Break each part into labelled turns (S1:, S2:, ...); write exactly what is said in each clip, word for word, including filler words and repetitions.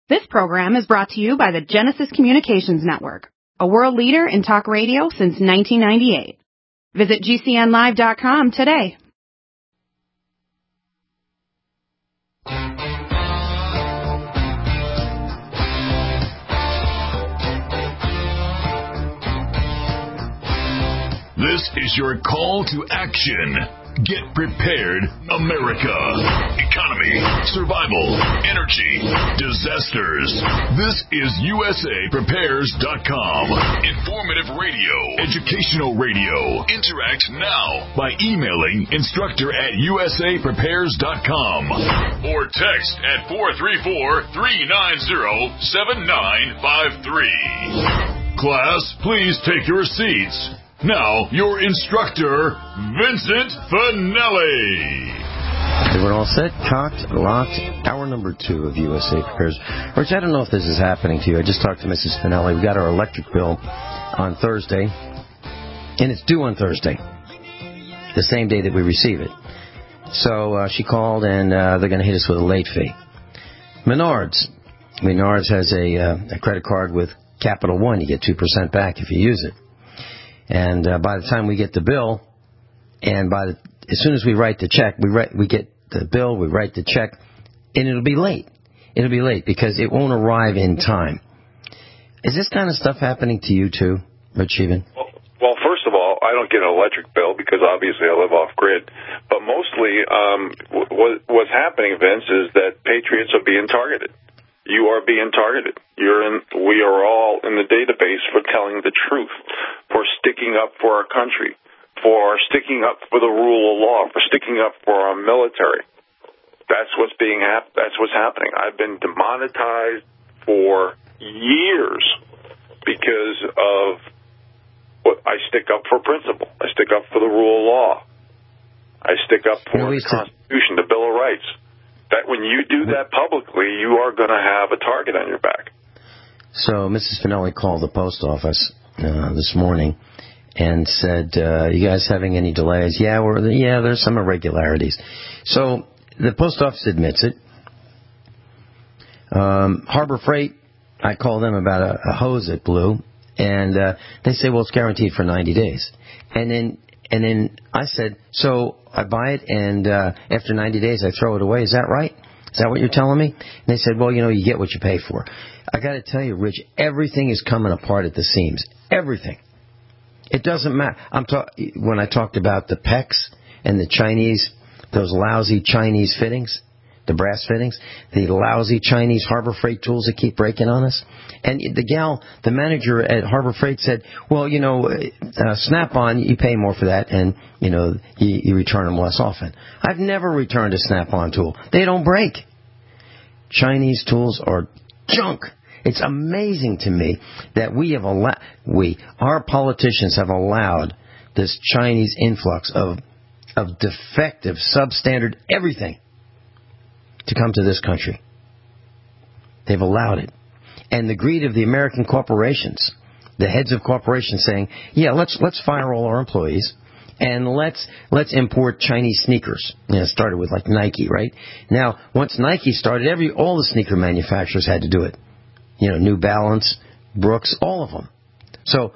S1: This program is brought to you by the Genesis Communications Network, a world leader in talk radio since nineteen ninety-eight. Visit G C N live dot com today.
S2: This is your call to action. Get prepared, America. Economy, survival, energy, disasters. This is U S A Prepares dot com. Informative radio, educational radio. Interact now by emailing instructor at U S A Prepares dot com or text at four three four, three nine zero, seven nine five three. Class, please take your seats. Now, your instructor, Vincent Finelli.
S3: Everyone all set? Cocked, locked. Hour number two of U S A Prepares. Rich, I don't know if this is happening to you. I just talked to Missus Finelli. We got our electric bill on Thursday, and it's due on Thursday, the same day that we receive it. So uh, she called, and uh, they're going to hit us with a late fee. Menards. Menards has a, uh, a credit card with Capital One. You get two percent back if you use it. And uh, by the time we get the bill, and by the, as soon as we write the check, we write, we get the bill, we write the check, and it'll be late. It'll be late because it won't arrive in time. Is this kind of stuff happening to you too, Rich Sheehan?
S4: Well, well, first of all, I don't get an electric bill because obviously I live off grid. But mostly, um, what, what's happening, Vince, is that patriots are being targeted. You are being targeted. You're in. We are all in the database for telling the truth, for sticking up for our country, for sticking up for the rule of law, for sticking up for our military. That's what's being hap- That's what's happening. I've been demonetized for years because of what I stick up for principle. I stick up for the rule of law. I stick up for the Constitution, the Bill of Rights. That when you do that publicly, you are going to have a target on your back.
S3: So Missus Finelli called the post office uh, this morning and said, uh, you guys having any delays? Yeah, we're, yeah, there's some irregularities. So the post office admits it. Um, Harbor Freight, I called them about a, a hose that blew, and uh, they say, well, it's guaranteed for ninety days. And then And then I said, so I buy it, and uh, after ninety days I throw it away. Is that right? Is that what you're telling me? And they said, well, you know, you get what you pay for. I got to tell you, Rich, everything is coming apart at the seams. Everything. It doesn't matter. I'm ta- when I talked about the P E Cs and the Chinese, those lousy Chinese fittings, the brass fittings, the lousy Chinese Harbor Freight tools that keep breaking on us. And the gal, the manager at Harbor Freight said, well, you know, uh, Snap-on, you pay more for that, and, you know, you, you return them less often. I've never returned a Snap-on tool. They don't break. Chinese tools are junk. It's amazing to me that we have allowed, we, our politicians have allowed this Chinese influx of, of defective, substandard everything to come to this country. They've allowed it. And the greed of the American corporations, the heads of corporations saying, yeah, let's let's fire all our employees and let's let's import Chinese sneakers. You know, it started with like Nike, right? Now, once Nike started, every all the sneaker manufacturers had to do it. You know, New Balance, Brooks, all of them. So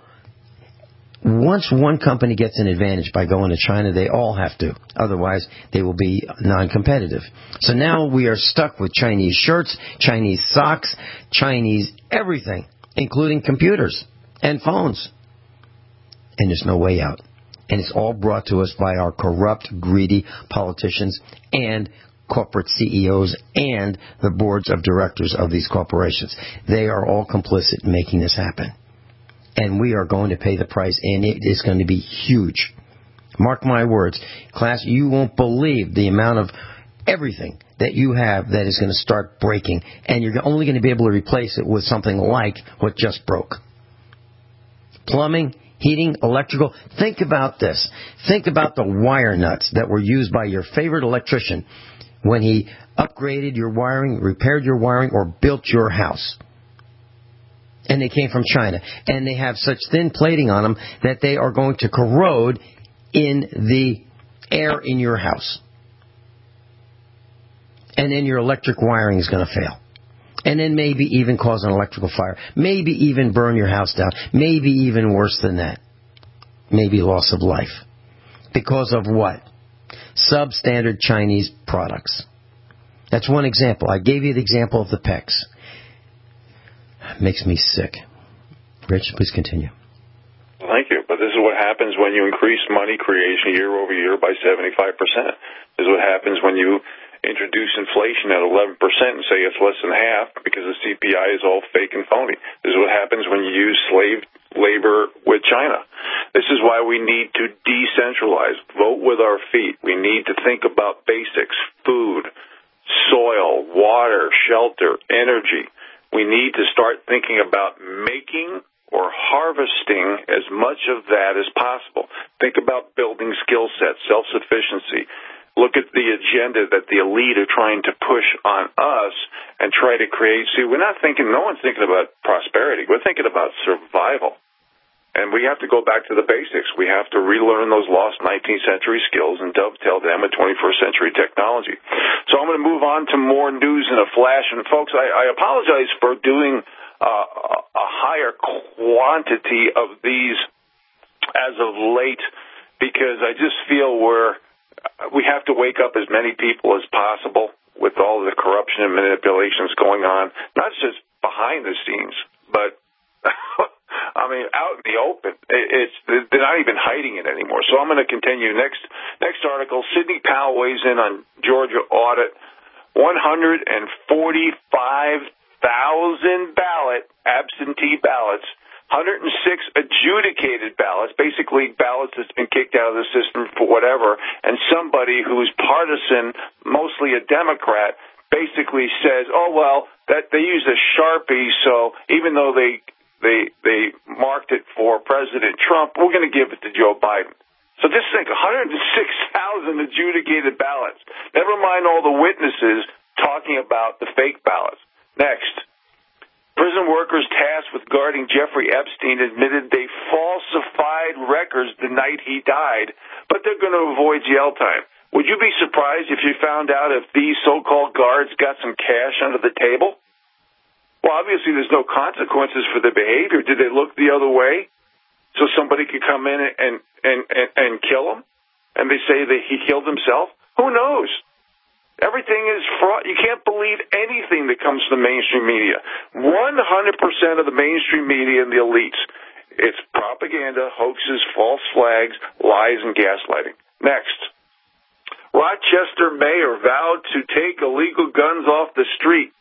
S3: once one company gets an advantage by going to China, they all have to. Otherwise, they will be non-competitive. So now we are stuck with Chinese shirts, Chinese socks, Chinese everything, including computers and phones. And there's no way out. And it's all brought to us by our corrupt, greedy politicians and corporate C E Os and the boards of directors of these corporations. They are all complicit in making this happen. And we are going to pay the price, and it is going to be huge. Mark my words. Class, you won't believe the amount of everything that you have that is going to start breaking, and you're only going to be able to replace it with something like what just broke. Plumbing, heating, electrical. Think about this. Think about the wire nuts that were used by your favorite electrician when he upgraded your wiring, repaired your wiring, or built your house. And they came from China. And they have such thin plating on them that they are going to corrode in the air in your house. And then your electric wiring is going to fail. And then maybe even cause an electrical fire. Maybe even burn your house down. Maybe even worse than that. Maybe loss of life. Because of what? Substandard Chinese products. That's one example. I gave you the example of the P E Cs. Makes me sick. Rich, please continue.
S4: Thank you. But this is what happens when you increase money creation year over year by seventy-five percent. This is what happens when you introduce inflation at eleven percent and say it's less than half because the C P I is all fake and phony. This is what happens when you use slave labor with China. This is why we need to decentralize, vote with our feet. We need to think about basics, food, soil, water, shelter, energy. We need to start thinking about making or harvesting as much of that as possible. Think about building skill sets, self-sufficiency. Look at the agenda that the elite are trying to push on us and try to create. See, we're not thinking, no one's thinking about prosperity. We're thinking about survival. And we have to go back to the basics. We have to relearn those lost nineteenth century skills and dovetail them with twenty-first century technology. So I'm going to move on to more news in a flash. And, folks, I, I apologize for doing uh, a higher quantity of these as of late because I just feel we're we have to wake up as many people as possible with all the corruption and manipulations going on, not just behind the scenes, but I mean, out in the open. It's they're not even hiding it anymore. So I'm going to continue. Next next article, Sidney Powell weighs in on Georgia audit. one hundred forty-five thousand ballot absentee ballots, one hundred six adjudicated ballots, basically ballots that's been kicked out of the system for whatever, and somebody who's partisan, mostly a Democrat, basically says, oh, well, that they used a Sharpie, so even though they They they marked it for President Trump, we're going to give it to Joe Biden. So just think, one hundred six thousand adjudicated ballots. Never mind all the witnesses talking about the fake ballots. Next, prison workers tasked with guarding Jeffrey Epstein admitted they falsified records the night he died, but they're going to avoid jail time. Would you be surprised if you found out if these so-called guards got some cash under the table? Well, obviously there's no consequences for their behavior. Did they look the other way so somebody could come in and, and, and, and kill him? And they say that he killed himself? Who knows? Everything is fraud. You can't believe anything that comes from the mainstream media. one hundred percent of the mainstream media and the elites. It's propaganda, hoaxes, false flags, lies, and gaslighting. Next. Rochester mayor vowed to take illegal guns off the street.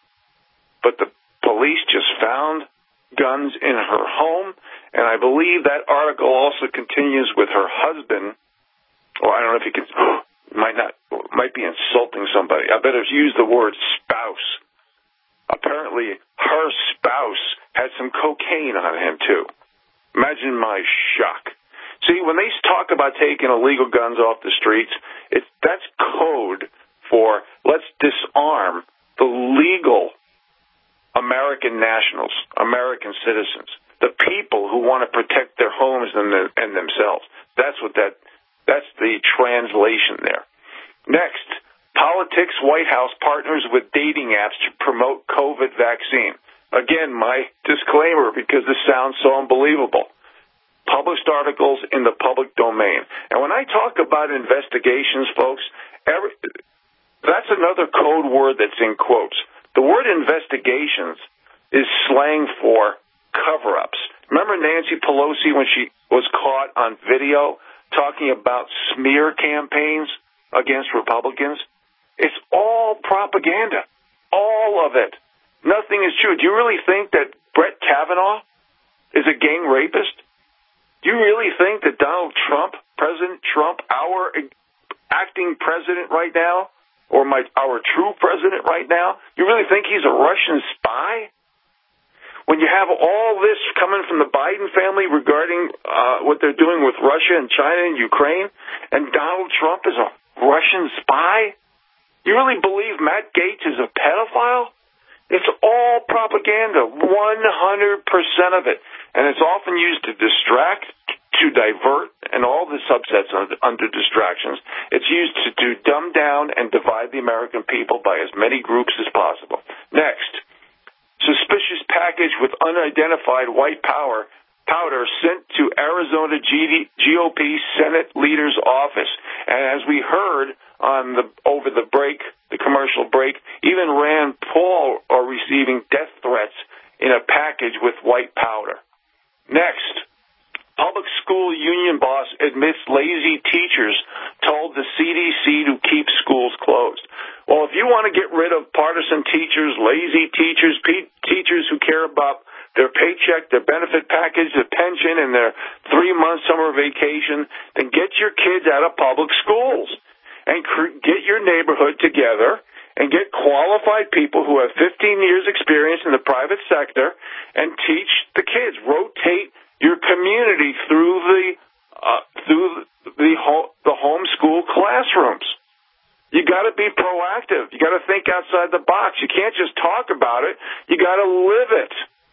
S4: But the police just found guns in her home, and I believe that article also continues with her husband. Or I don't know if he can, might not, might be insulting somebody. I better use the word spouse. Apparently, her spouse had some cocaine on him too. Imagine my shock. See, when they talk about taking illegal guns off the streets, it's that's code for let's disarm the legal American nationals, American citizens, the people who want to protect their homes and, the, and themselves. That's what that, that's the translation there. Next, politics, White House partners with dating apps to promote COVID vaccine. Again, my disclaimer, because this sounds so unbelievable. Published articles in the public domain. And when I talk about investigations, folks, every, that's another code word that's in quotes. The word investigations is slang for cover-ups. Remember Nancy Pelosi when she was caught on video talking about smear campaigns against Republicans? It's all propaganda. All of it. Nothing is true. Do you really think that Brett Kavanaugh is a gang rapist? Do you really think that Donald Trump, President Trump, our acting president right now, or my our true president right now, you really think he's a Russian spy? When you have all this coming from the Biden family regarding uh, what they're doing with Russia and China and Ukraine, and Donald Trump is a Russian spy, you really believe Matt Gaetz is a pedophile? It's all propaganda, one hundred percent of it. And it's often used to distract, to divert, and all the subsets under distractions. It's used to, to dumb down and divide the American people by as many groups as possible. Next, with unidentified white powder powder sent to Arizona G O P Senate leader's office. And as we heard on the over the break, the commercial break, even Rand Paul are receiving death threats in a package with white powder. Next, public school union boss admits lazy teachers told the C D C to keep schools closed. Well, if you want to get rid of partisan teachers, lazy teachers, pe- teachers who care about their paycheck, their benefit package, their pension, and their three-month summer vacation, then get your kids out of public schools and cr- get your neighborhood together and get qualified people who have fifteen years experience in the private sector and teach the kids. Rotate your community through the uh, through the ho- the homeschool classrooms. You got to be proactive. You got to think outside the box. You can't just talk about it. You got to live it.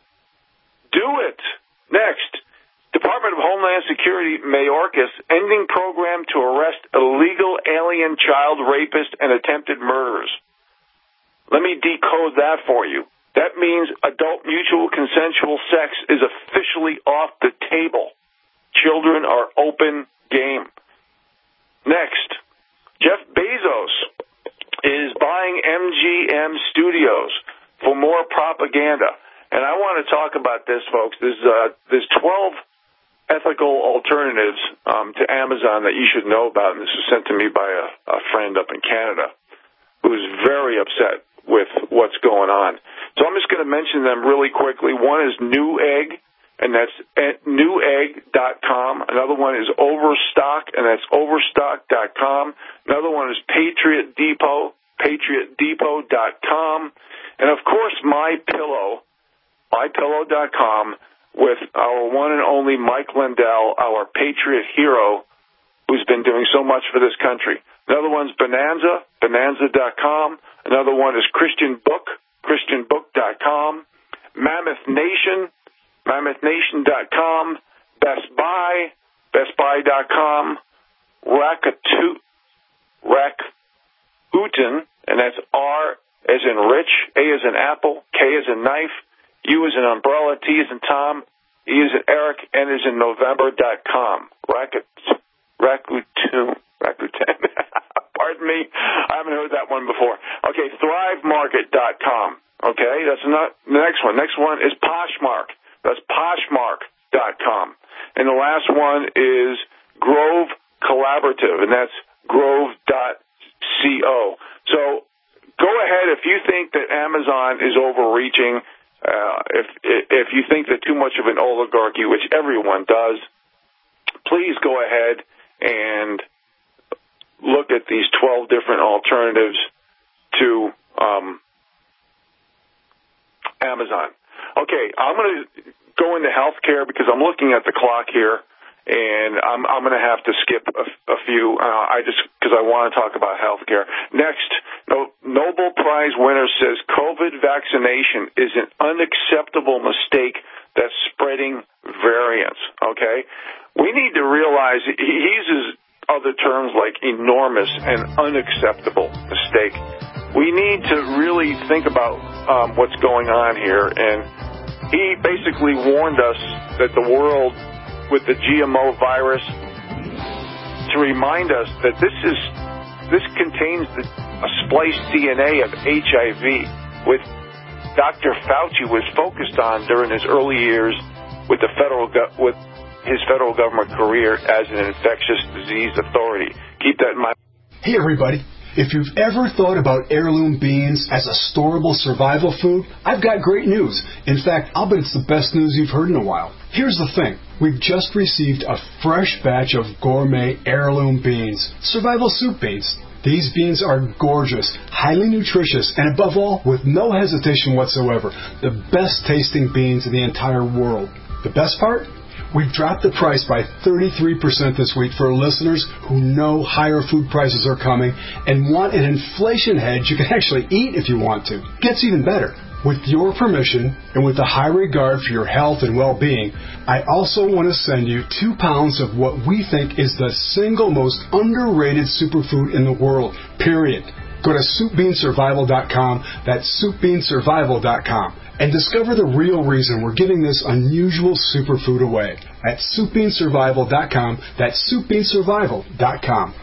S4: Do it. Next, Department of Homeland Security Mayorkas ending program to arrest illegal alien child rapists and attempted murderers. Let me decode that for you. That means adult mutual consensual sex is officially off the table. Children are open game. Next, Jeff Bezos is buying M G M Studios for more propaganda. And I want to talk about this, folks. There's, uh, there's twelve ethical alternatives um, to Amazon that you should know about, and this was sent to me by a, a friend up in Canada who's very upset with what's going on. So I'm just going to mention them really quickly. One is Newegg, and that's at newegg dot com. Another one is Overstock, and that's overstock dot com. Another one is Patriot Depot, patriot depot dot com. And, of course, MyPillow, my pillow dot com, with our one and only Mike Lindell, our patriot hero, who's been doing so much for this country. Another one's Bonanza, bonanza dot com. Another one is Christian Book, christian book dot com. Mammoth Nation, mammoth nation dot com. Best Buy, best buy dot com. Rakuten, Rakuten, and that's R as in Rich, A as in Apple, K as in Knife, U as in Umbrella, T as in Tom, E as in Eric, N as in November dot com. Rakut, Rakuten, Rakuten. Pardon me, I haven't heard that one before. Okay, thrive market dot com. Okay, that's not the next one. Next one is Poshmark. That's poshmark dot com. And the last one is Grove Collaborative, and that's grove dot co. So go ahead if you think that Amazon is overreaching. Uh, if if you think they're too much of an oligarchy, which everyone does, please go ahead and look at these twelve different alternatives to um, Amazon. Okay, I'm going to go into healthcare because I'm looking at the clock here, and I'm I'm going to have to skip a, a few. Uh, I just because I want to talk about healthcare next. No, Nobel Prize winner says COVID vaccination is an unacceptable mistake that's spreading variants. Okay, we need to realize he uses other terms like enormous and unacceptable mistake. We need to really think about um, what's going on here, and he basically warned us that the world with the G M O virus to remind us that this is this contains the, a spliced D N A of H I V, which Doctor Fauci was focused on during his early years with the federal go- with his federal government career as an infectious disease authority. Keep that in mind.
S5: Hey, everybody. If you've ever thought about heirloom beans as a storable survival food, I've got great news. In fact, I'll bet it's the best news you've heard in a while. Here's the thing. We've just received a fresh batch of gourmet heirloom beans, survival soup beans. These beans are gorgeous, highly nutritious, and above all, with no hesitation whatsoever, the best tasting beans in the entire world. The best part? We've dropped the price by thirty-three percent this week for listeners who know higher food prices are coming and want an inflation hedge you can actually eat if you want to. Gets even better. With your permission and with a high regard for your health and well-being, I also want to send you two pounds of what we think is the single most underrated superfood in the world, period. Go to soup bean survival dot com. That's soup bean survival dot com. And discover the real reason we're giving this unusual superfood away at soup bean survival dot com. That's soup bean survival dot com.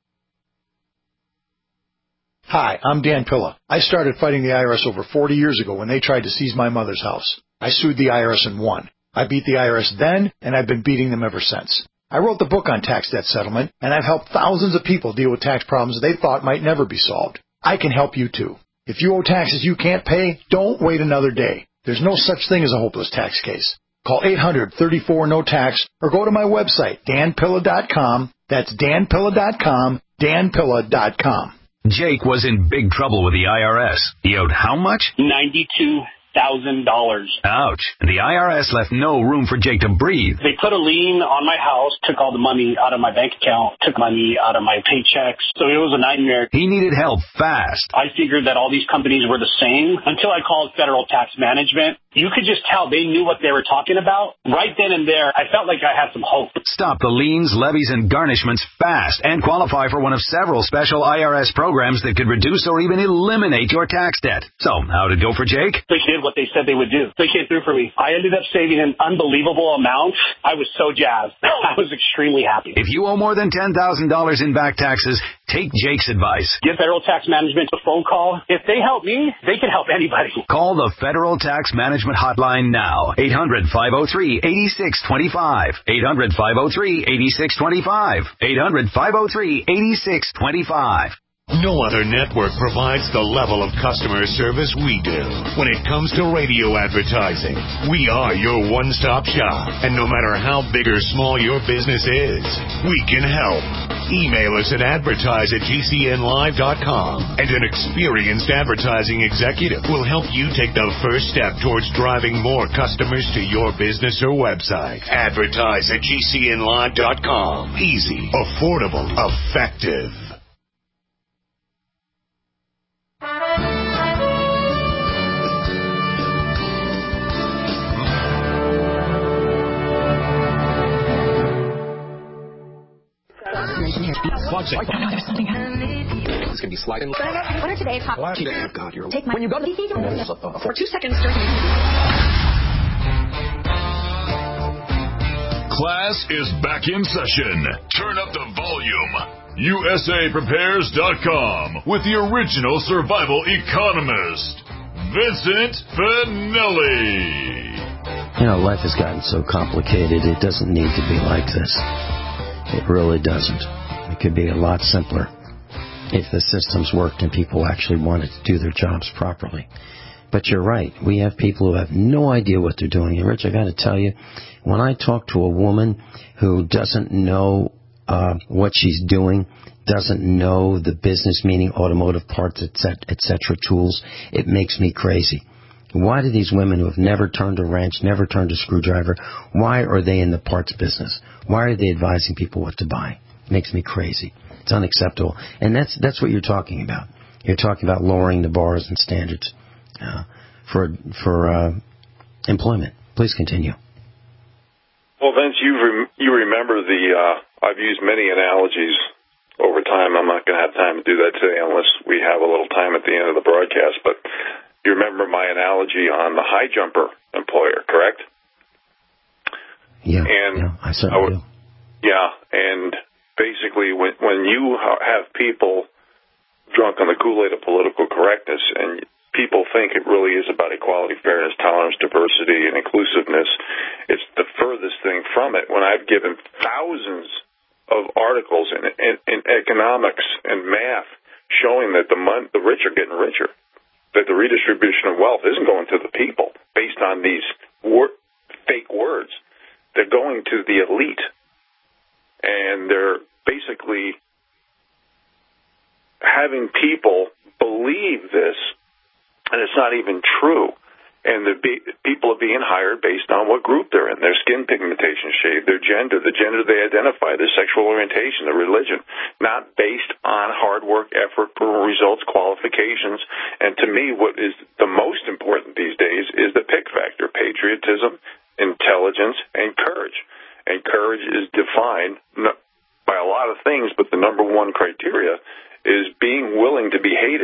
S6: Hi, I'm Dan Pilla. I started fighting the I R S over forty years ago when they tried to seize my mother's house. I sued the I R S and won. I beat the I R S then, and I've been beating them ever since. I wrote the book on tax debt settlement, and I've helped thousands of people deal with tax problems they thought might never be solved. I can help you too. If you owe taxes you can't pay, don't wait another day. There's no such thing as a hopeless tax case. Call eight hundred, thirty-four, no tax or go to my website, dan pilla dot com. That's dan pilla dot com, dan pilla dot com.
S7: Jake was in big trouble with the I R S. He owed how much?
S8: ninety-two thousand dollars.
S7: Ouch. And the I R S left no room for Jake to breathe.
S8: They put a lien on my house, took all the money out of my bank account, took money out of my paychecks. So it was a nightmare.
S7: He needed help fast.
S8: I figured that all these companies were the same until I called Federal Tax Management. You could just tell they knew what they were talking about. Right then and there, I felt like I had some hope.
S7: Stop the liens, levies, and garnishments fast and qualify for one of several special I R S programs that could reduce or even eliminate your tax debt. So, how'd it go for Jake?
S8: They did what they said they would do. They came through for me. I ended up saving an unbelievable amount. I was so jazzed. I was extremely happy.
S7: If you owe more than ten thousand dollars in back taxes, take Jake's advice.
S8: Give Federal Tax Management a phone call. If they help me, they can help anybody.
S7: Call the Federal Tax Management Hotline now. eight hundred, five oh three, eight six two five. eight hundred, five oh three, eight six two five. eight hundred, five oh three, eight six two five.
S2: No other network provides the level of customer service we do. When it comes to radio advertising, we are your one-stop shop. And no matter how big or small your business is, we can help. Email us at advertise at g c n live dot com, and an experienced advertising executive will help you take the first step towards driving more customers to your business or website. Advertise at g c n live dot com. Easy, affordable, effective.
S9: This is going to be sliding. What are today's hot? Oh, God, you're... Take my... When you go to... For two seconds during...
S2: Class is back in session. Turn up the volume. U S A prepares dot com with the original survival economist, Vincent Finelli.
S3: You know, life has gotten so complicated, it doesn't need to be like this. It really doesn't. It could be a lot simpler if the systems worked and people actually wanted to do their jobs properly. But you're right. We have people who have no idea what they're doing. And, Rich, I got to tell you, when I talk to a woman who doesn't know uh, what she's doing, doesn't know the business, meaning automotive parts, et cetera, et cetera, tools, it makes me crazy. Why do these women who have never turned a wrench, never turned a screwdriver, why are they in the parts business? Why are they advising people what to buy? It makes me crazy. It's unacceptable. And that's that's what you're talking about. You're talking about lowering the bars and standards uh, for for uh, employment. Please continue.
S4: Well, Vince, you rem- you remember the uh, I've used many analogies over time. I'm not going to have time to do that today unless we have a little time at the end of the broadcast. But you remember my analogy on the high jumper employer, correct?
S3: Yeah,
S4: and
S3: yeah I certainly do.
S4: Yeah, and basically when when you have people drunk on the Kool-Aid of political correctness and people think it really is about equality, fairness, tolerance, diversity, and inclusiveness, it's the furthest thing from it. When I've given thousands of articles in, in, in economics and math showing that the mon- the rich are getting richer, that the redistribution of wealth isn't going to the people based on these wor- fake words. They're going to the elite. And they're basically having people believe this, and it's not even true. And the be- people are being hired based on what group they're in, their skin pigmentation shade, their gender, the gender they identify, their sexual orientation, their religion, not based on hard work, effort, results, qualifications. And to me, what is the most important these days is the pick factor, patriotism, intelligence, and courage. And courage is defined by a lot of things, but the number one criteria is being willing to be hated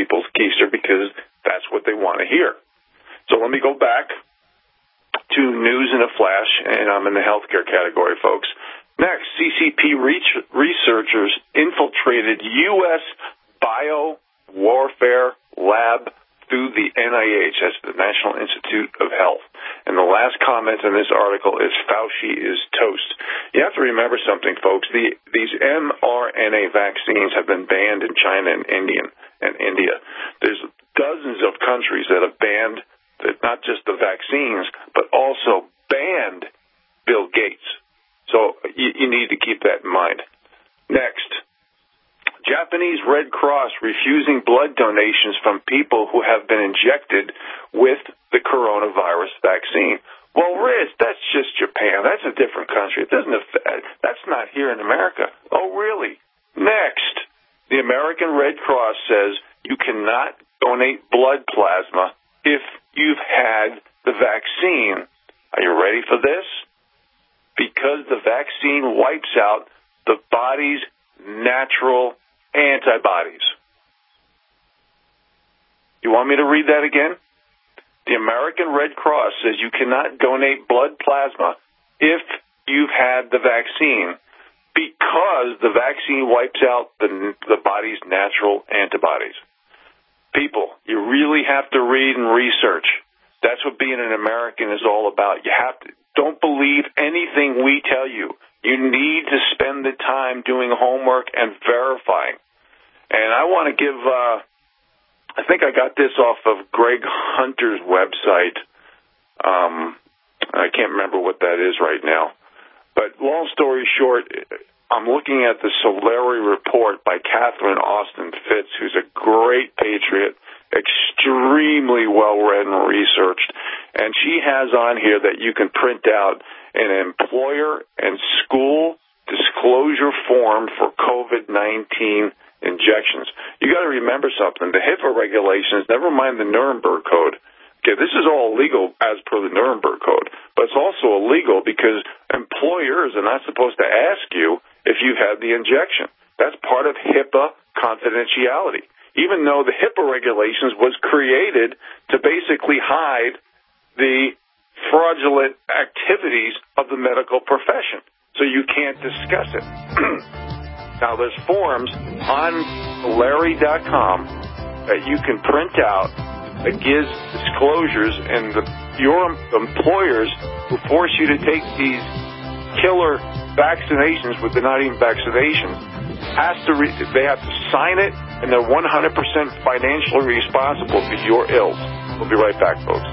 S4: people's keister because that's what they want to hear. So let me go back to news in a flash, and I'm in the healthcare category, folks. Next, C C P researchers infiltrated U S biowarfare lab through the N I H, that's the National Institute of Health. And the last comment in this article is Fauci is toast. You have to remember something, folks. The, these mRNA vaccines have been banned in China and India. And India. There's dozens of countries that have banned the, not just the vaccines, but also banned Bill Gates. So you, you need to keep that in mind. Next, Japanese Red Cross refusing blood donations from people who have been injected with the coronavirus vaccine. Well, Rich, that's just Japan. That's a different country. It doesn't affect, that's not here in America. Oh, really? Next, the American Red Cross says you cannot donate blood plasma if you've had the vaccine. Are you ready for this? Because the vaccine wipes out the body's natural antibodies. You want me to read that again? The American Red Cross says you cannot donate blood plasma if you've had the vaccine because the vaccine wipes out the, the body's natural antibodies. People, you really have to read and research. That's what being an American is all about. You have to, don't believe anything we tell you. You need to spend the time doing homework and verifying. And I want to give, uh, I think I got this off of Greg Hunter's website. Um, I can't remember what that is right now. But long story short, I'm looking at the Solari report by Catherine Austin Fitz, who's a great patriot, extremely well-read and researched. And she has on here that you can print out an employer and school disclosure form for COVID nineteen injections. You got to remember something. The HIPAA regulations, never mind the Nuremberg Code. Okay, this is all illegal as per the Nuremberg Code, but it's also illegal because employers are not supposed to ask you if you had the injection. That's part of HIPAA confidentiality. Even though the HIPAA regulations was created to basically hide the fraudulent activities of the medical profession, so you can't discuss it. Now, there's forms on Larry dot com that you can print out that gives disclosures, and the, your employers who force you to take these killer vaccinations, which they're not even vaccinations, has to re- they have to sign it, and they're one hundred percent financially responsible for your ills. We'll be right back, folks.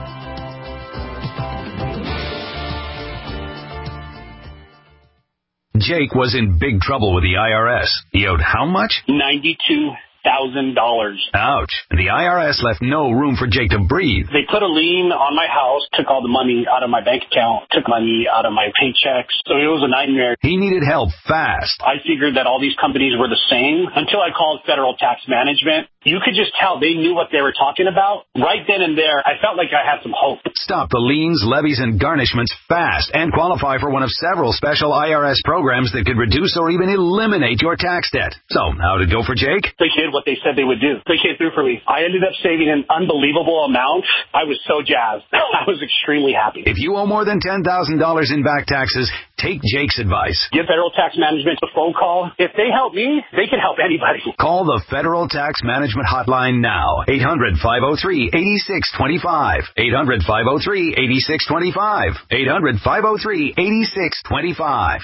S7: Jake was in big trouble with the I R S. He owed how much?
S8: ninety-two thousand dollars.
S7: Ouch. The I R S left no room for Jake to breathe.
S8: They put a lien on my house, took all the money out of my bank account, took money out of my paychecks. So it was a nightmare.
S7: He needed help fast.
S8: I figured that all these companies were the same until I called Federal Tax Management. You could just tell they knew what they were talking about. Right then and there, I felt like I had some hope.
S7: Stop the liens, levies, and garnishments fast and qualify for one of several special I R S programs that could reduce or even eliminate your tax debt. So, how'd it go for Jake?
S8: They did what they said they would do. They came through for me. I ended up saving an unbelievable amount. I was so jazzed. I was extremely happy.
S7: If you owe more than ten thousand dollars in back taxes, take Jake's advice.
S8: Give Federal Tax Management a phone call. If they help me, they can help anybody.
S7: Call the Federal Tax Management Hotline now. eight hundred, five oh three, eight six two five. eight hundred, five oh three, eight six two five. eight hundred, five oh three, eight six two five.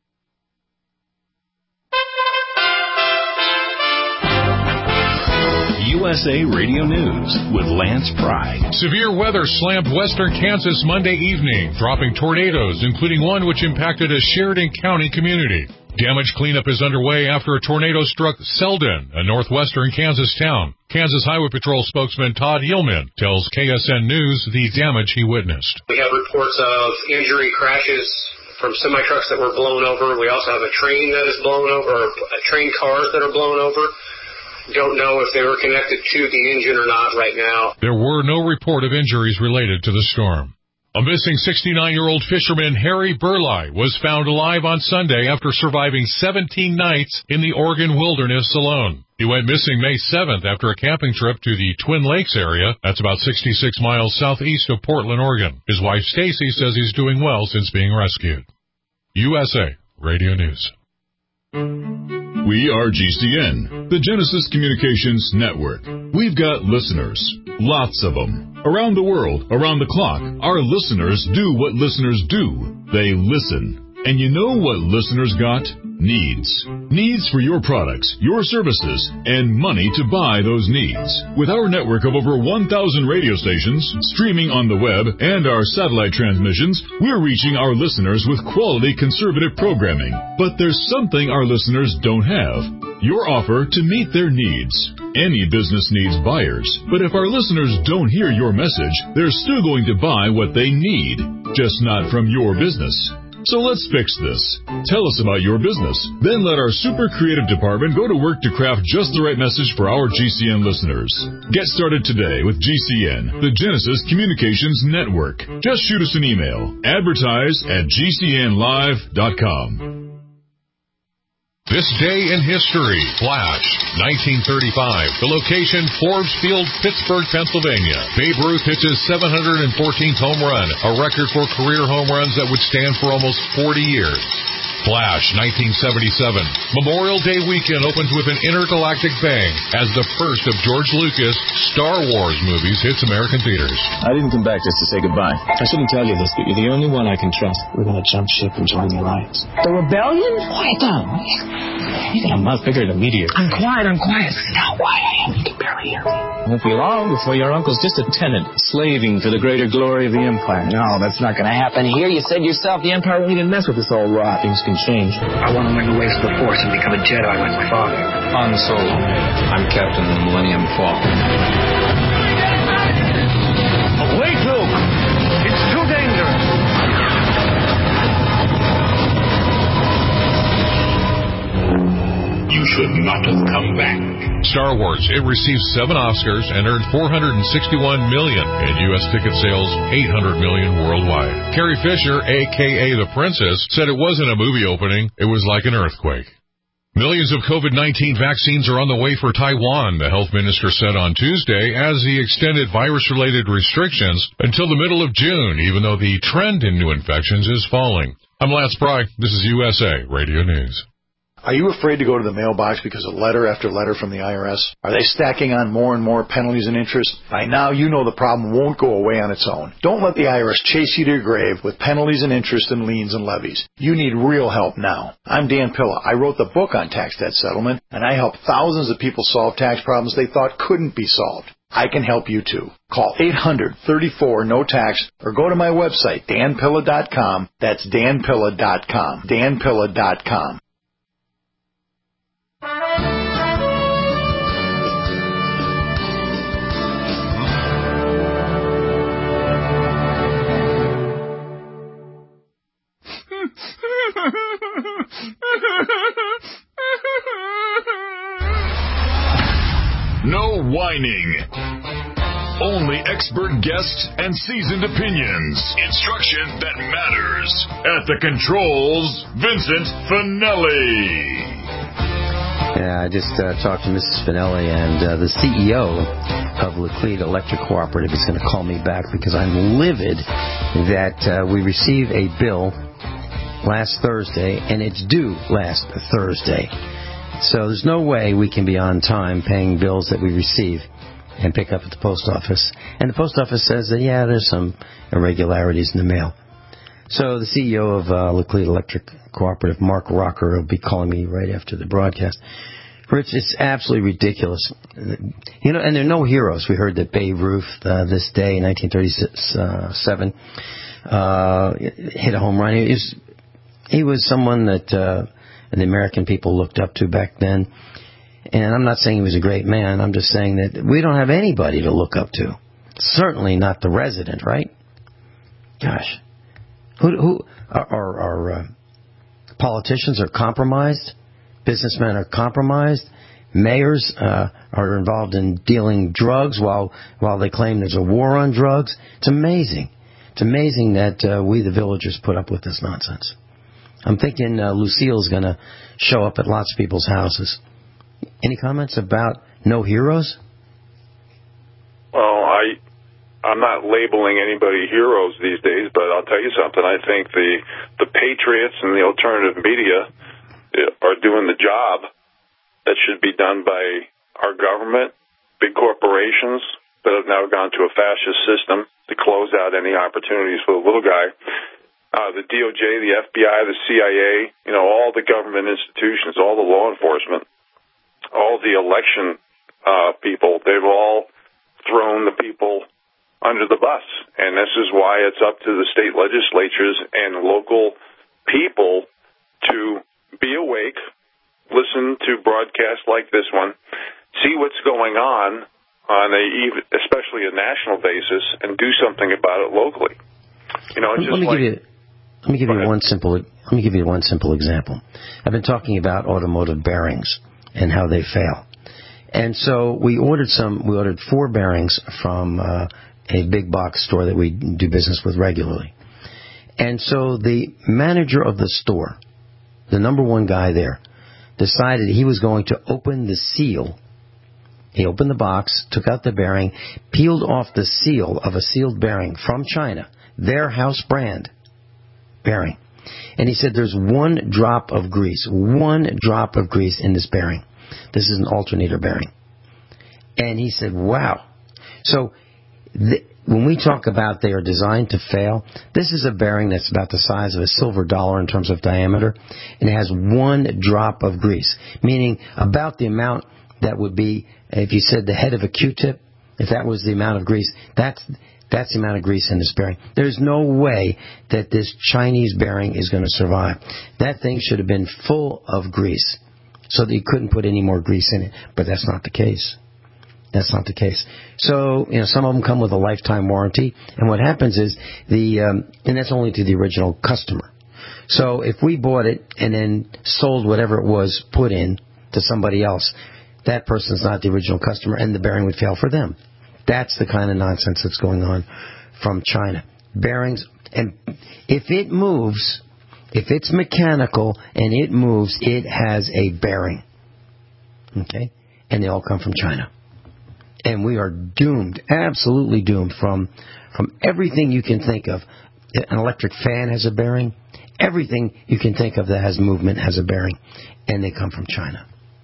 S10: U S A Radio News with Lance Pry.
S11: Severe weather slammed western Kansas Monday evening, dropping tornadoes, including one which impacted a Sheridan County community. Damage cleanup is underway after a tornado struck Selden, a northwestern Kansas town. Kansas Highway Patrol spokesman Todd Hillman tells K S N News the damage he witnessed.
S12: We have reports of injury crashes from semi-trucks that were blown over. We also have a train that is blown over, or train cars that are blown over. Don't know if they were connected to the engine or not right now.
S11: There were no report of injuries related to the storm. A missing sixty-nine-year-old fisherman, Harry Burleigh, was found alive on Sunday after surviving seventeen nights in the Oregon wilderness alone. He went missing May seventh after a camping trip to the Twin Lakes area. That's about sixty-six miles southeast of Portland, Oregon. His wife Stacy says he's doing well since being rescued. U S A Radio News.
S2: We are G C N, the Genesis Communications Network. We've got listeners, lots of them. Around the world, around the clock, our listeners do what listeners do. They listen. And you know what listeners got? Needs. Needs for your products, your services, and money to buy those needs. With our network of over one thousand radio stations, streaming on the web, and our satellite transmissions, we're reaching our listeners with quality conservative programming. But there's something our listeners don't have. Your offer to meet their needs. Any business needs buyers, but if our listeners don't hear your message, they're still going to buy what they need, just not from your business. So let's fix this. Tell us about your business. Then let our super creative department go to work to craft just the right message for our G C N listeners. Get started today with G C N, the Genesis Communications Network. Just shoot us an email. Advertise at G C N live dot com.
S11: This day in history, Flash, nineteen thirty-five. The location, Forbes Field, Pittsburgh, Pennsylvania. Babe Ruth hits his seven hundred fourteenth home run, a record for career home runs that would stand for almost forty years. Flash, nineteen seventy-seven. Memorial Day weekend opens with an intergalactic bang as the first of George Lucas' Star Wars movies hits American theaters.
S13: I didn't come back just to say goodbye. I shouldn't tell you this, but you're the only one I can trust. We're going to jump ship and join the Alliance.
S9: The rebellion?
S13: Quiet down. You got a mouth bigger than a meteor.
S9: I'm quiet, I'm quiet. Now, why I am, you can barely hear me.
S13: Won't be long before your uncle's just a tenant, slaving for the greater glory of the Empire.
S9: No, that's not going to happen here. You said yourself the Empire won't even mess with this old rot.
S13: Things can change.
S9: I want to learn the ways of the Force and become a Jedi like my father.
S13: Han Solo. I'm Captain of the Millennium Falcon.
S14: Wait, Luke! It's too dangerous!
S15: You should not have come back.
S11: Star Wars. It received seven Oscars and earned four hundred sixty-one million dollars in U S ticket sales, eight hundred million dollars worldwide. Carrie Fisher, a k a. The Princess, said it wasn't a movie opening, it was like an earthquake. Millions of COVID nineteen vaccines are on the way for Taiwan, the health minister said on Tuesday, as he extended virus-related restrictions until the middle of June, even though the trend in new infections is falling. I'm Lance Pry. This is U S A Radio News.
S6: Are you afraid to go to the mailbox because of letter after letter from the I R S? Are they stacking on more and more penalties and interest? By now, you know the problem won't go away on its own. Don't let the I R S chase you to your grave with penalties and interest and liens and levies. You need real help now. I'm Dan Pilla. I wrote the book on tax debt settlement, and I help thousands of people solve tax problems they thought couldn't be solved. I can help you too. Call eight hundred, thirty-four, no tax or go to my website, dan pilla dot com. That's dan pilla dot com. dan pilla dot com.
S2: No whining. Only expert guests and seasoned opinions. Instruction that matters. At the controls, Vincent Finelli.
S3: Yeah, I just uh, talked to Missus Finelli, and uh, the C E O of Laclede Electric Cooperative is going to call me back because I'm livid that uh, we received a bill last Thursday, and it's due last Thursday. So there's no way we can be on time paying bills that we receive and pick up at the post office. And the post office says that, yeah, there's some irregularities in the mail. So the C E O of uh, Laclede Electric Cooperative, Mark Rocker, will be calling me right after the broadcast. Rich, it's absolutely ridiculous. You know, and there are no heroes. We heard that Babe Ruth, uh, this day in nineteen thirty-seven, uh, hit a home run. He was, he was someone that uh, the American people looked up to back then. And I'm not saying he was a great man. I'm just saying that we don't have anybody to look up to. Certainly not the resident, right? Gosh. Who, who our, our, our uh, politicians are compromised. Businessmen are compromised. Mayors uh, are involved in dealing drugs while while they claim there's a war on drugs. It's amazing. It's amazing that uh, we, the villagers, put up with this nonsense. I'm thinking uh, Lucille's going to show up at lots of people's houses. Any comments about no heroes?
S4: Well, I, I'm not labeling anybody heroes these days, but I'll tell you something. I think the, the patriots and the alternative media are doing the job that should be done by our government, big corporations that have now gone to a fascist system to close out any opportunities for the little guy. Uh, the D O J, the F B I, the C I A, you know, all the government institutions, all the law enforcement, all the election uh, people, they've all thrown the people under the bus. And this is why it's up to the state legislatures and local people to be awake, listen to broadcasts like this one, see what's going on on a, especially a national basis, and do something about it locally. You know, it's just
S3: let me
S4: like,
S3: give you, let me give you one simple, let me give you one simple example. I've been talking about automotive bearings and how they fail. And so we ordered some, we ordered four bearings from uh, a big box store that we do business with regularly. And so the manager of the store, the number one guy there, decided he was going to open the seal. He opened the box, took out the bearing, peeled off the seal of a sealed bearing from China, their house brand bearing. And he said there's one drop of grease, one drop of grease in this bearing. This is an alternator bearing. And he said, wow. So th- when we talk about they are designed to fail, this is a bearing that's about the size of a silver dollar in terms of diameter, and it has one drop of grease, meaning about the amount that would be, if you said the head of a Q-tip, if that was the amount of grease, that's that's the amount of grease in this bearing. There's no way that this Chinese bearing is going to survive. That thing should have been full of grease so that you couldn't put any more grease in it, but that's not the case. That's not the case. So, you know, some of them come with a lifetime warranty, and what happens is the, um, and that's only to the original customer. So if we bought it and then sold whatever it was put in to somebody else, that person's not the original customer, and the bearing would fail for them. That's the kind of nonsense that's going on from China. Bearings, and if it moves, if it's mechanical and it moves, it has a bearing. Okay? And they all come from China. And we are doomed, absolutely doomed, from from everything you can think of. An electric fan has a bearing. Everything you can think of that has movement has a bearing. And they come from China.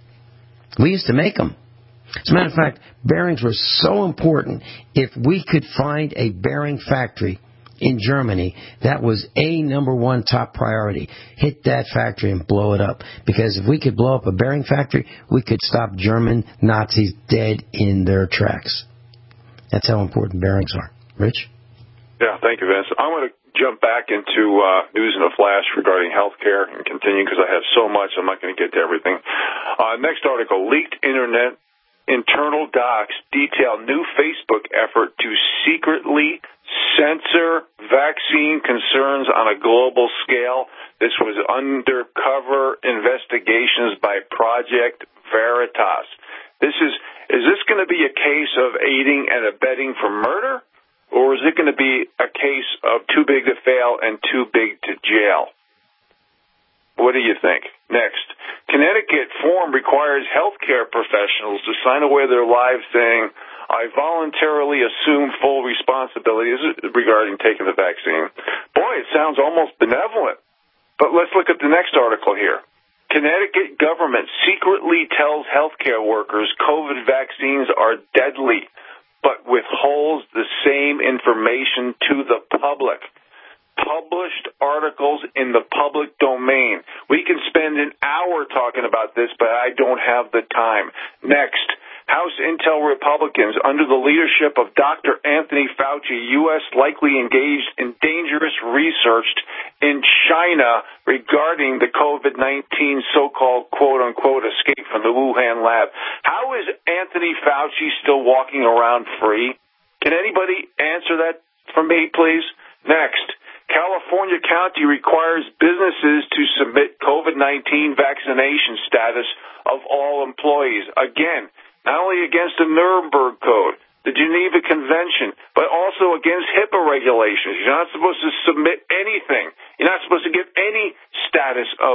S3: We used to make them. As a matter of fact, bearings were so important. If we could find a bearing factory in Germany, that was a number one top priority. Hit that factory and blow it up. Because if we could blow up a bearing factory, we could stop German Nazis dead in their tracks. That's how important bearings are. Rich?
S4: Yeah, thank you, Vince. I want to jump back into uh, news in a flash regarding health care and continue because I have so much. I'm not going to get to everything. Uh, next article, leaked internet internal docs detail new Facebook effort to secretly censor vaccine concerns on a global scale. This was undercover investigations by Project Veritas. This is, is this going to be a case of aiding and abetting for murder? Or is it going to be a case of too big to fail and too big to jail? What do you think? Next, Connecticut form requires healthcare professionals to sign away their lives saying, I voluntarily assume full responsibility regarding taking the vaccine. Boy, it sounds almost benevolent. But let's look at the next article here. Connecticut government secretly tells healthcare workers COVID vaccines are deadly, but withholds the same information to the public. Published articles in the public domain. We can spend an hour talking about this, but I don't have the time. Next, House Intel Republicans, under the leadership of Doctor Anthony Fauci, U S likely engaged in dangerous research in China regarding the COVID nineteen so-called quote-unquote escape from the Wuhan lab. How is Anthony Fauci still walking around free? Can anybody answer that for me, please? Next, California County requires businesses to submit COVID nineteen vaccination status of all employees. Again, not only against the Nuremberg Code, the Geneva Convention, but also against HIPAA regulations. You're not supposed to submit anything. You're not supposed to give any status of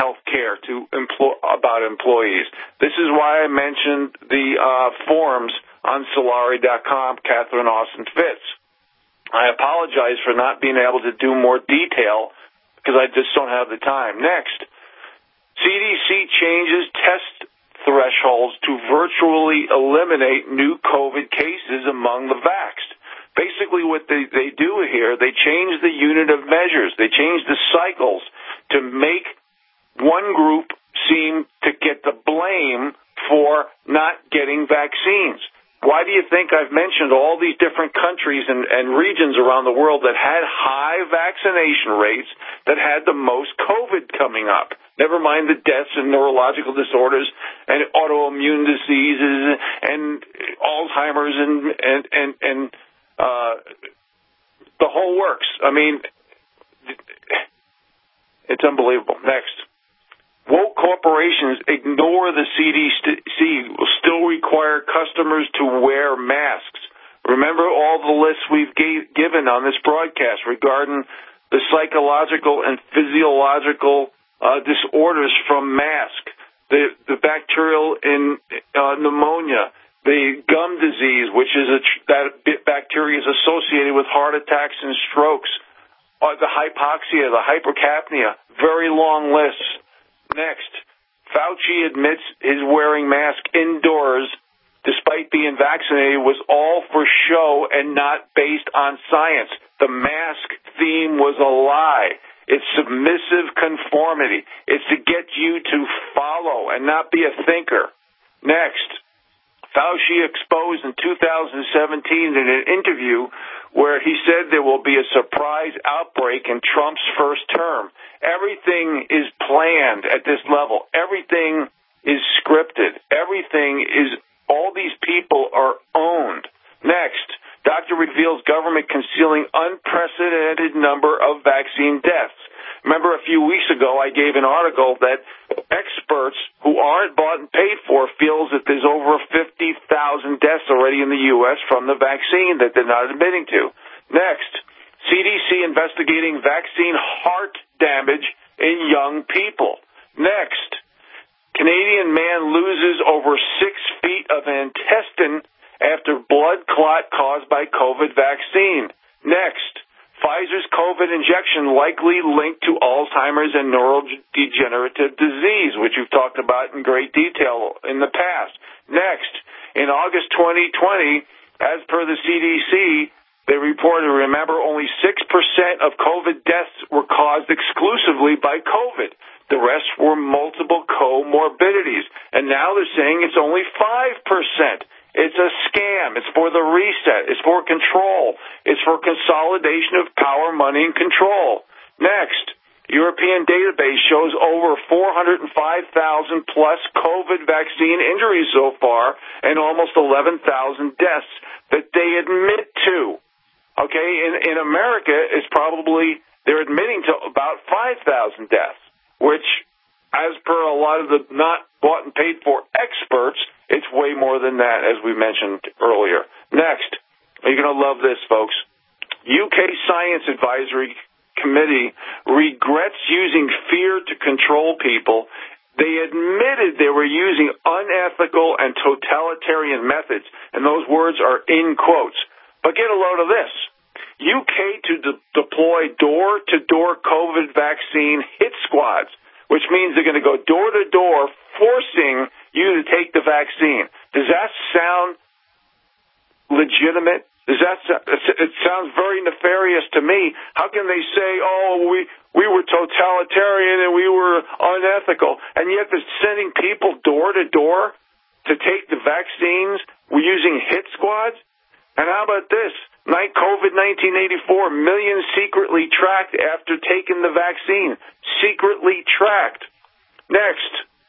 S4: health care to employ, about employees. This is why I mentioned the uh, forums on Solari dot com, Catherine Austin Fitz. I apologize for not being able to do more detail because I just don't have the time. Next, C D C changes test thresholds to virtually eliminate new COVID cases among the vaxxed. Basically what they, they do here, they change the unit of measures. They change the cycles to make one group seem to get the blame for not getting vaccines. Why do you think I've mentioned all these different countries and, and regions around the world that had high vaccination rates, that had the most COVID coming up? Never mind the deaths and neurological disorders and autoimmune diseases and Alzheimer's and and and, and uh, the whole works. I mean, it's unbelievable. Next. Woke corporations ignore the C D C, will still require customers to wear masks. Remember all the lists we've gave, given on this broadcast regarding the psychological and physiological uh, disorders from mask, the, the bacterial in uh, pneumonia, the gum disease, which is a, that bacteria is associated with heart attacks and strokes, uh, the hypoxia, the hypercapnia, very long lists. Next, Fauci admits his wearing mask indoors, despite being vaccinated, was all for show and not based on science. The mask theme was a lie. It's submissive conformity. It's to get you to follow and not be a thinker. Next, Fauci exposed in two thousand seventeen in an interview where he said there will be a surprise outbreak in Trump's first term. Everything is planned at this level. Everything is scripted. Everything is, all these people are owned. Next, doctor reveals government concealing unprecedented number of vaccine deaths. Remember a few weeks ago I gave an article that experts who aren't bought and paid for feels that there's over fifty thousand deaths already in the U S from the vaccine that they're not admitting to. Next, C D C investigating vaccine heart damage in young people. Next, Canadian man loses over six feet of intestine after blood clot caused by COVID vaccine. Next, Pfizer's COVID injection likely linked to Alzheimer's and neurodegenerative disease, which we've talked about in great detail in the past. Next, in August twenty twenty, as per the C D C, they reported, remember, only six percent of COVID deaths were caused exclusively by COVID. The rest were multiple comorbidities. And now they're saying it's only five percent. It's a scam. It's for the reset. It's for control. It's for consolidation of power, money, and control. Next, European database shows over four hundred five thousand plus COVID vaccine injuries so far and almost eleven thousand deaths that they admit to. Okay, in, in America, it's probably, they're admitting to about five thousand deaths, which, as per a lot of the not bought and paid for experts, it's way more than that, as we mentioned earlier. Next, you're going to love this, folks. U K Science Advisory Committee regrets using fear to control people. They admitted they were using unethical and totalitarian methods, and those words are in quotes. But get a load of this. U K to de- deploy door-to-door COVID vaccine hit squads, which means they're going to go door-to-door forcing you to take the vaccine. Does that sound legitimate? Does that sound, it sounds very nefarious to me. How can they say, oh, we, we were totalitarian and we were unethical, and yet they're sending people door-to-door to take the vaccines? We're using hit squads? And how about this? COVID nineteen eighty-four, millions secretly tracked after taking the vaccine. Secretly tracked. Next,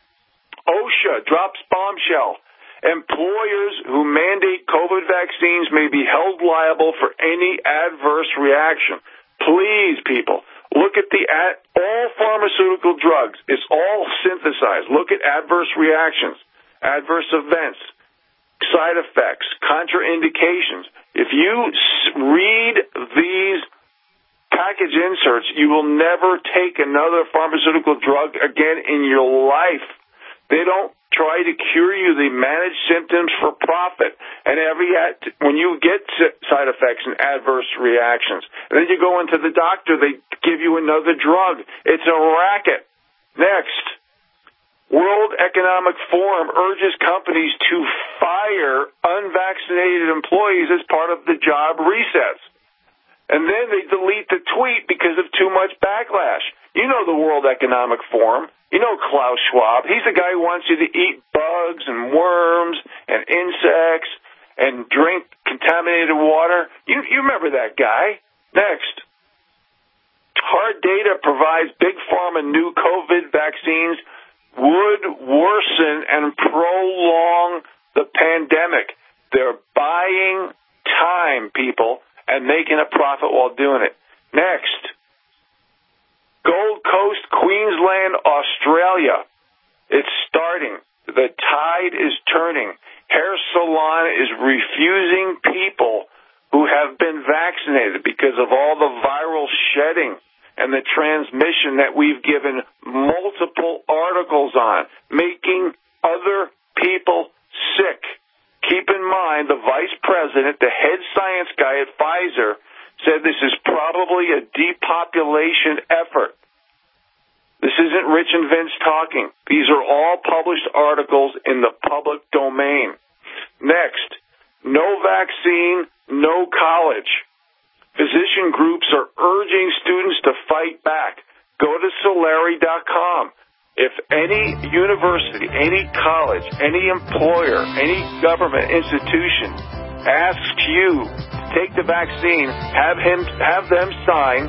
S4: OSHA drops bombshell. Employers who mandate COVID vaccines may be held liable for any adverse reaction. Please, people, look at the ad, all pharmaceutical drugs. It's all synthesized. Look at adverse reactions, adverse events, side effects, contraindications. If you read these package inserts, you will never take another pharmaceutical drug again in your life. They don't try to cure you. They manage symptoms for profit. And every when you get side effects and adverse reactions, and then you go into the doctor, they give you another drug. It's a racket. Next, World Economic Forum urges companies to fire unvaccinated employees as part of the job resets. And then they delete the tweet because of too much backlash. You know the World Economic Forum. You know Klaus Schwab. He's the guy who wants you to eat bugs and worms and insects and drink contaminated water. You, you remember that guy. Next. Hard data provides Big Pharma new COVID vaccines would worsen and prolong the pandemic. They're buying time, people, and making a profit while doing it. Next. Gold Coast, Queensland, Australia. It's starting. The tide is turning. Hair salon is refusing people who have been vaccinated because of all the viral shedding and the transmission that we've given multiple articles on, making other people sick. Keep in mind, the vice president, the head science guy at Pfizer, said this is probably a depopulation effort. This isn't Rich and Vince talking. These are all published articles in the public domain. Next, no vaccine, no college. Physician groups are urging students to fight back. Go to Solari dot com. If any university, any college, any employer, any government institution asks you to take the vaccine, have him, have them sign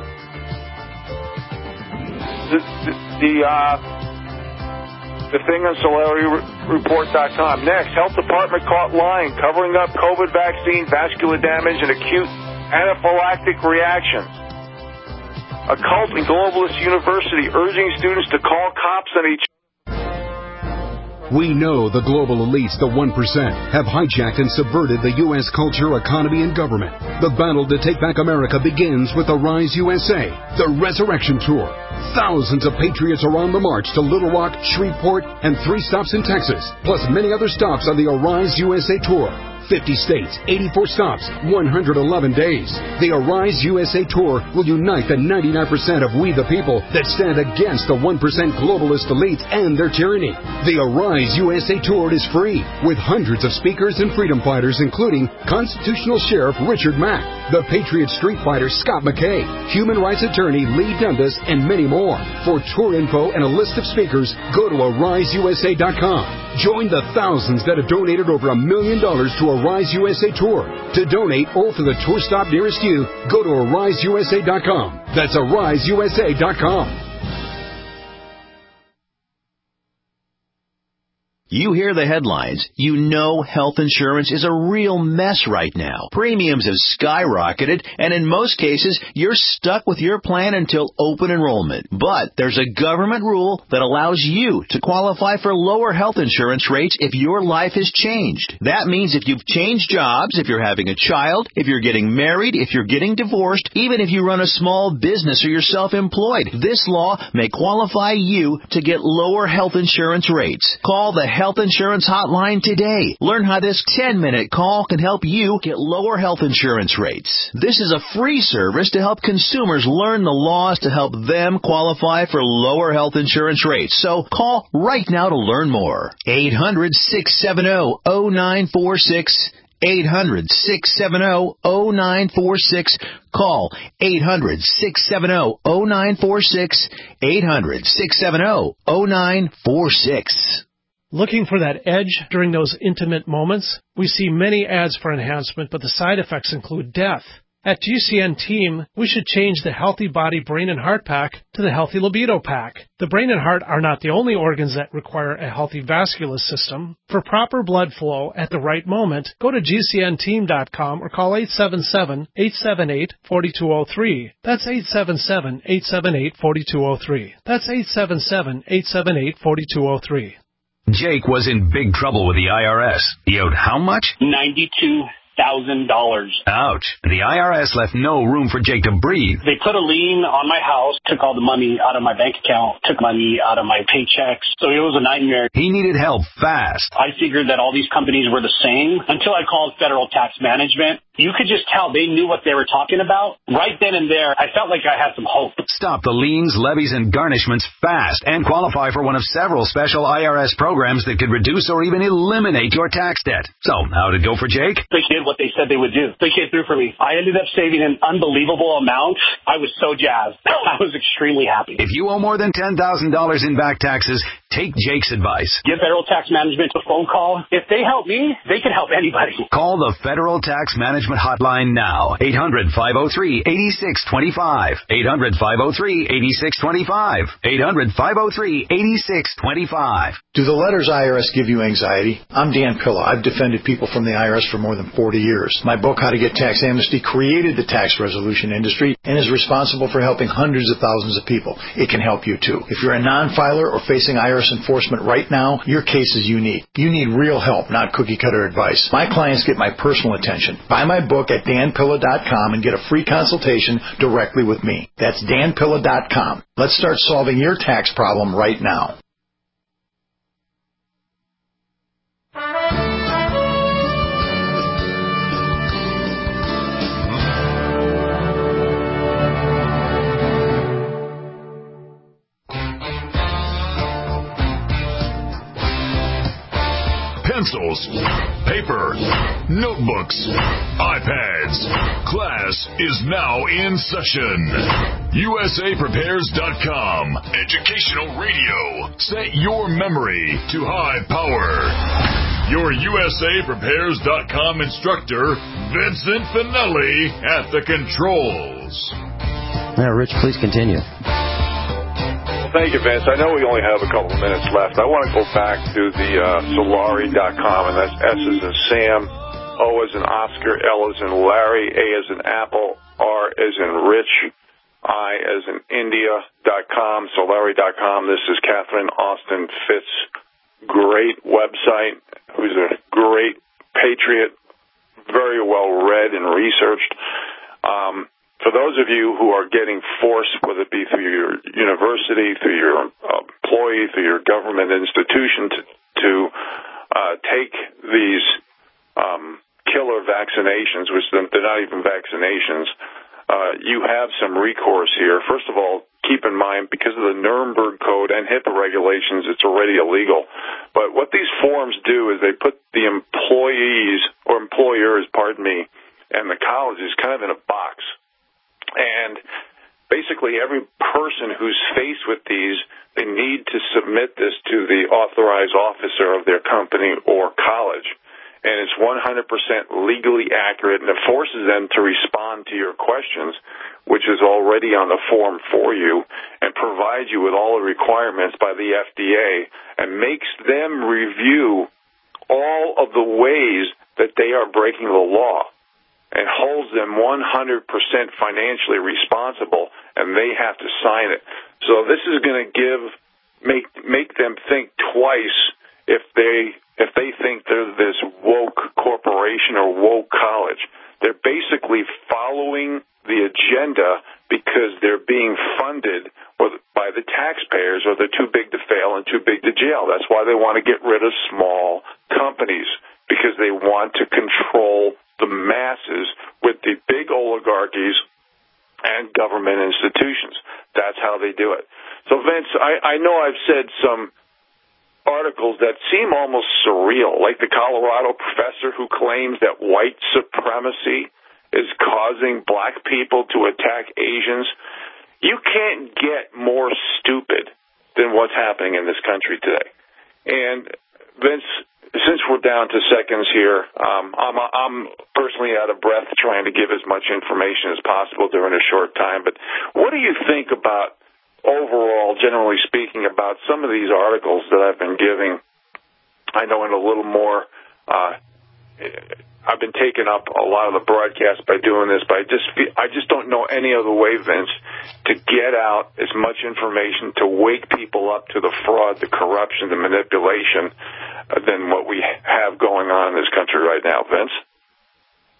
S4: the the, the, uh, the thing on Solari Report dot com. Next, Health Department caught lying, covering up COVID vaccine, vascular damage, and acute anaphylactic reactions. A cult and globalist university urging students to call cops on each other.
S16: We know the global elites, the one percent, have hijacked and subverted the U S culture, economy, and government. The battle to take back America begins with the Rise U S A, the Resurrection Tour. Thousands of patriots are on the march to Little Rock, Shreveport, and three stops in Texas, plus many other stops on the Arise U S A Tour. fifty states, eighty-four stops, one hundred eleven days. The Arise U S A Tour will unite the ninety-nine percent of we the people that stand against the one percent globalist elites and their tyranny. The Arise U S A Tour is free, with hundreds of speakers and freedom fighters, including Constitutional Sheriff Richard Mack, the Patriot Street Fighter Scott McKay, Human Rights Attorney Lee Dundas, and many more. For tour info and a list of speakers, go to Arise U S A dot com. Join the thousands that have donated over a million dollars to Arise U S A Tour. To donate or for the tour stop nearest you, go to Arise U S A dot com. That's Arise U S A dot com.
S17: You hear the headlines. You know health insurance is a real mess right now. Premiums have skyrocketed, and in most cases, you're stuck with your plan until open enrollment. But there's a government rule that allows you to qualify for lower health insurance rates if your life has changed. That means if you've changed jobs, if you're having a child, if you're getting married, if you're getting divorced, even if you run a small business or you're self-employed, this law may qualify you to get lower health insurance rates. Call the Health Insurance Hotline today. Learn how this ten-minute call can help you get lower health insurance rates. This is a free service to help consumers learn the laws to help them qualify for lower health insurance rates. So call right now to learn more. eight hundred, six seven zero, zero nine four six. eight hundred, six seven zero, zero nine four six. Call eight hundred, six seven zero, zero nine four six. eight hundred, six seven zero, zero nine four six.
S18: Looking for that edge during those intimate moments? We see many ads for enhancement, but the side effects include death. At G C N Team, we should change the Healthy Body, Brain, and Heart Pack to the Healthy Libido Pack. The brain and heart are not the only organs that require a healthy vascular system. For proper blood flow at the right moment, go to G C N team dot com or call eight seven seven, eight seven eight, four two zero three. That's eight seven seven, eight seven eight, four two zero three. That's eight seven seven, eight seven eight, four two zero three.
S7: Jake was in big trouble with the I R S. He owed how much?
S8: ninety-two thousand dollars.
S7: Ouch. The I R S left no room for Jake to breathe.
S8: They put a lien on my house, took all the money out of my bank account, took money out of my paychecks. So it was a nightmare.
S7: He needed help fast.
S8: I figured that all these companies were the same until I called Federal Tax Management. You could just tell they knew what they were talking about. Right then and there, I felt like I had some hope.
S7: Stop the liens, levies, and garnishments fast and qualify for one of several special I R S programs that could reduce or even eliminate your tax debt. So, how did it go for Jake?
S8: They did what they said they would do. They came through for me. I ended up saving an unbelievable amount. I was so jazzed. I was extremely happy.
S7: If you owe more than ten thousand dollars in back taxes, take Jake's advice.
S8: Give Federal Tax Management a phone call. If they help me, they can help anybody.
S7: Call the Federal Tax Management Hotline now. eight hundred, five oh three, eight six two five. eight hundred, five oh three, eight six two five. eight hundred, five oh three, eight six two five.
S6: Do the letters I R S give you anxiety? I'm Dan Pilla. I've defended people from the I R S for more than forty years. My book, How to Get Tax Amnesty, created the tax resolution industry and is responsible for helping hundreds of thousands of people. It can help you too. If you're a non-filer or facing I R S enforcement right now, your case is unique. You need real help, not cookie-cutter advice. My clients get my personal attention. Buy my book at dan pilla dot com and get a free consultation directly with me. That's dan pilla dot com. Let's start solving your tax problem right now.
S2: Pencils, paper, notebooks, iPads. Class is now in session. U S A Prepares dot com. Educational radio. Set your memory to high power. Your U S A Prepares dot com instructor, Vincent Finelli, at the controls.
S3: Now, Rich, please continue.
S4: Thank you, Vince. I know we only have a couple of minutes left. I want to go back to the uh, Solari dot com, and that's S as in Sam, O as in Oscar, L as in Larry, A as in Apple, R as in Rich, I as in India dot com, Solari dot com. This is Catherine Austin Fitz. Great website. Who's a great patriot, very well read and researched. Um, For those of you who are getting forced, whether it be through your university, through your employee, through your government institution, to, to uh, take these um, killer vaccinations, which they're not even vaccinations, uh, you have some recourse here. First of all, keep in mind, because of the Nuremberg Code and HIPAA regulations, it's already illegal. But what these forms do is they put the employees, or employers, pardon me, and the colleges kind of in a box. And basically every person who's faced with these, they need to submit this to the authorized officer of their company or college. And it's one hundred percent legally accurate, and it forces them to respond to your questions, which is already on the form for you, and provides you with all the requirements by the F D A, and makes them review all of the ways that they are breaking the law, and holds them one hundred percent financially responsible, and they have to sign it. So this is going to give make make them think twice if they if they think they're this woke corporation or woke college. They're basically following the agenda because they're being funded by the taxpayers, or they're too big to fail and too big to jail. That's why they want to get rid of small companies, because they want to control the masses with the big oligarchies and government institutions. That's how they do it. So, Vince, I, I know I've said some articles that seem almost surreal, like the Colorado professor who claims that white supremacy is causing black people to attack Asians. You can't get more stupid than what's happening in this country today. And, Vince, since we're down to seconds here, um, I'm, I'm personally out of breath trying to give as much information as possible during a short time. But what do you think about, overall, generally speaking, about some of these articles that I've been giving? I know in a little more, uh, I've been taking up a lot of the broadcast by doing this, but I just feel, I just don't know any other way, Vince, to get out as much information to wake people up to the fraud, the corruption, the manipulation uh, than what we have going on in this country right now, Vince.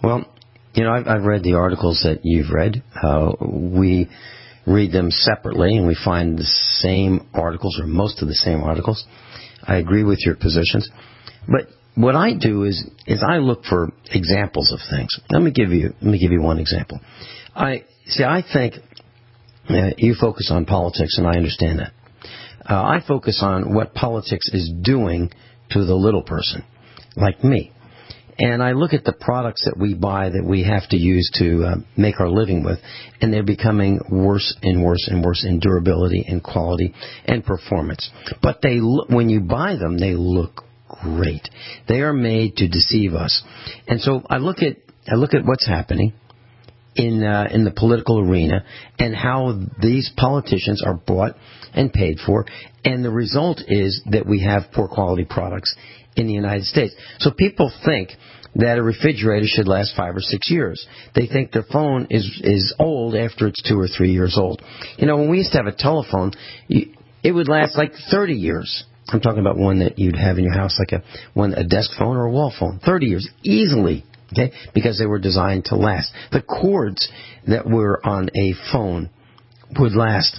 S3: Well, you know, I've, I've read the articles that you've read. Uh, we read them separately, and we find the same articles, or most of the same articles. I agree with your positions. But what I do is is I look for examples of things. Let me give you let me give you one example. I see. I think uh, you focus on politics, and I understand that. Uh, I focus on what politics is doing to the little person, like me. And I look at the products that we buy that we have to use to uh, make our living with, and they're becoming worse and worse and worse in durability and quality and performance. But they, when you buy them, they look great. They are made to deceive us. And so I look at I look at what's happening in uh, in the political arena and how these politicians are bought and paid for, and the result is that we have poor quality products in the United States. So people think that a refrigerator should last five or six years. They think their phone is is old after it's two or three years old. You know, when we used to have a telephone, it would last like thirty years. I'm talking about one that you'd have in your house, like a one a desk phone or a wall phone. thirty years, easily, okay, because they were designed to last. The cords that were on a phone would last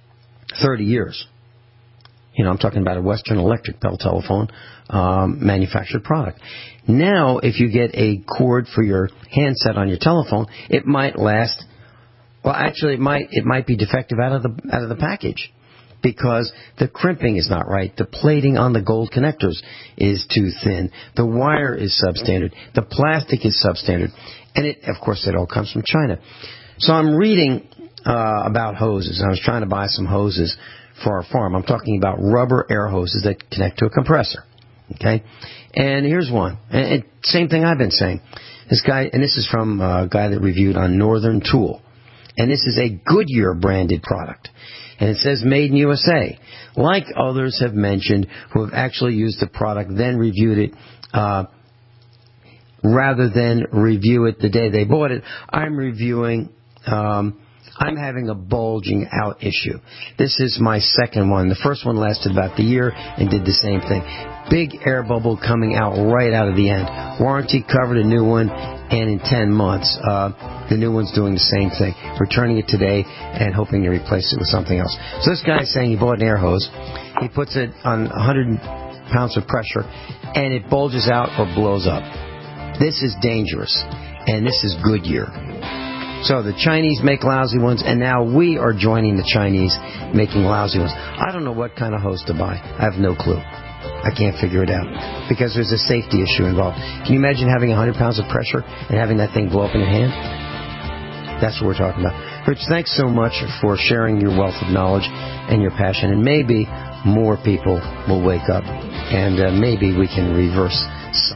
S3: thirty years. You know, I'm talking about a Western Electric Bell telephone, um, manufactured product. Now, if you get a cord for your handset on your telephone, it might last. Well, actually, it might it might be defective out of the out of the package because the crimping is not right. The plating on the gold connectors is too thin. The wire is substandard. The plastic is substandard, and it, of course, it all comes from China. So I'm reading uh, about hoses. I was trying to buy some hoses for our farm. I'm talking about rubber air hoses that connect to a compressor. Okay? And here's one. And, and same thing I've been saying. This guy, and this is from a guy that reviewed on Northern Tool. And this is a Goodyear branded product. And it says made in U S A. Like others have mentioned who have actually used the product, then reviewed it, uh, rather than review it the day they bought it, I'm reviewing, um, I'm having a bulging out issue. This is my second one. The first one lasted about the year and did the same thing. Big air bubble coming out right out of the end. Warranty covered, a new one, and in ten months, uh, the new one's doing the same thing. Returning it today and hoping to replace it with something else. So this guy's saying he bought an air hose. He puts it on one hundred pounds of pressure, and it bulges out or blows up. This is dangerous, and this is Goodyear. So the Chinese make lousy ones, and now we are joining the Chinese making lousy ones. I don't know what kind of hose to buy. I have no clue. I can't figure it out because there's a safety issue involved. Can you imagine having one hundred pounds of pressure and having that thing blow up in your hand? That's what we're talking about. Rich, thanks so much for sharing your wealth of knowledge and your passion, and maybe more people will wake up, and uh, maybe we can reverse some.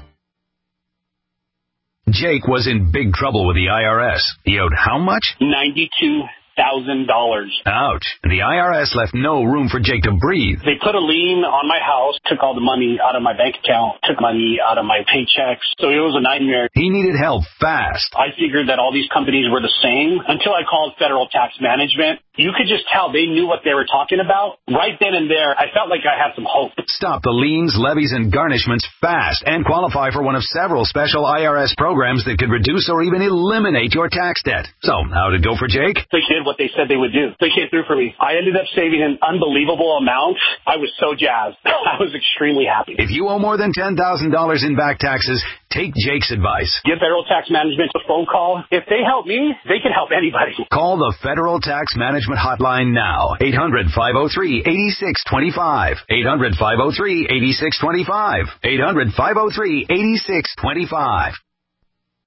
S7: Jake was in big trouble with the I R S. He owed how much?
S8: ninety-two thousand dollars.
S7: Ouch. The I R S left no room for Jake to breathe.
S8: They put a lien on my house, took all the money out of my bank account, took money out of my paychecks. So it was a nightmare.
S7: He needed help fast.
S8: I figured that all these companies were the same until I called Federal Tax Management. You could just tell they knew what they were talking about. Right then and there, I felt like I had some hope.
S7: Stop the liens, levies, and garnishments fast and qualify for one of several special I R S programs that could reduce or even eliminate your tax debt. So, how did it go for Jake?
S8: They did what they said they would do. They came through for me. I ended up saving an unbelievable amount. I was so jazzed. I was extremely happy.
S7: If you owe more than ten thousand dollars in back taxes, take Jake's advice.
S8: Give Federal Tax Management a phone call. If they help me, they can help anybody.
S7: Call the Federal Tax Management Hotline now. eight hundred, five oh three, eight six two five. eight hundred, five oh three, eight six two five. eight hundred, five oh three, eight six two five.